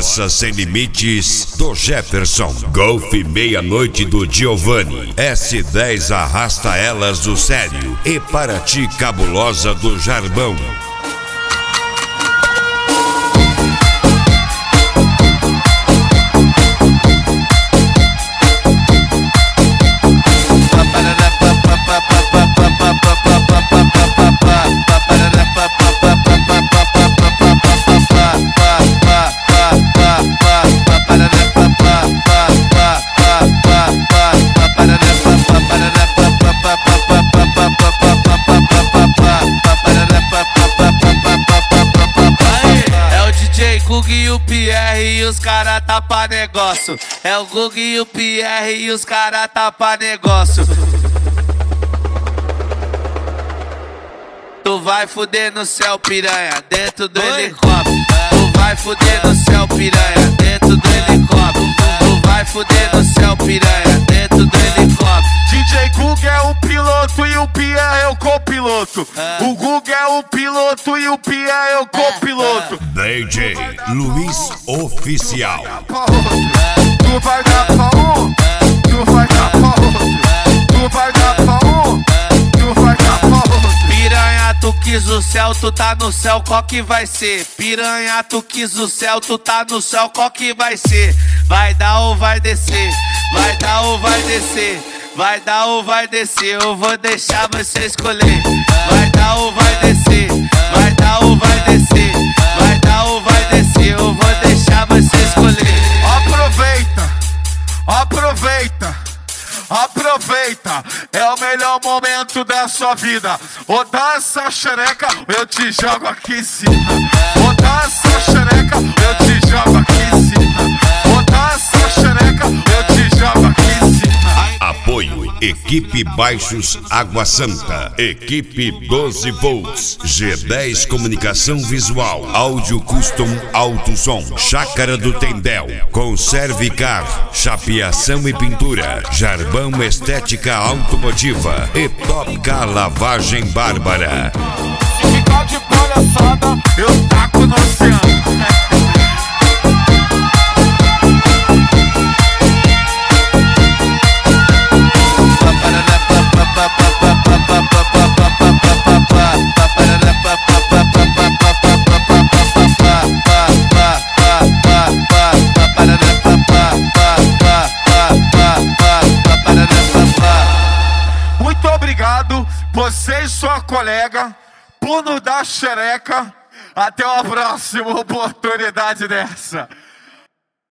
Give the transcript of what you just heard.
Força Sem Limites do Jefferson. Golf Meia-Noite do Giovanni. S10 Arrasta Elas do Sério. E Paraty Cabulosa do Jarbão. E o Pierre e os cara tapa negócio. É o Gug e o Pierre e os cara tapa negócio. Tu vai fuder no céu, piranha, dentro do helicóptero. Tu vai fuder no céu, piranha, dentro do helicóptero. Tu vai fuder no céu, piranha, dentro do helicóptero. DJ Gug é o piloto e o Pierre é o copiloto. O Gug é o piloto e o Pierre é o copiloto. DJ Luiz Oficial. Tu vai dar pra um, tu vai dar pra outro. Tu vai dar pra um, tu vai dar pra outro. Piranha, tu quis o céu, tu tá no céu, qual que vai ser? Piranha, tu quis o céu, tu tá no céu, qual que vai ser? Vai dar ou vai descer? Vai dar ou vai descer? Vai dar ou vai descer? Eu vou deixar você escolher. Vai dar ou vai descer? Vai dar ou vai descer? Vai dar ou vai descer? Eu vou deixar você escolher. Aproveita, aproveita, aproveita. É o melhor momento da sua vida. Ou dá essa xereca, eu te jogo aqui em cima. Ou dá essa xereca, eu te jogo aqui em cima. Ou dá essa xereca, eu te jogo aqui em cima. Apoio Equipe Baixos Água Santa. Equipe 12 volts. G10 Comunicação Visual. Áudio Custom Alto Som. Chácara do Tendel. Conserve Car. Chapeação e pintura. Jarbão Estética Automotiva. E Top Car Lavagem Bárbara. Se ficar de palhaçada, eu taco no oceano. Muito obrigado, você e sua colega, por nos dar xereca. Até uma próxima oportunidade dessa.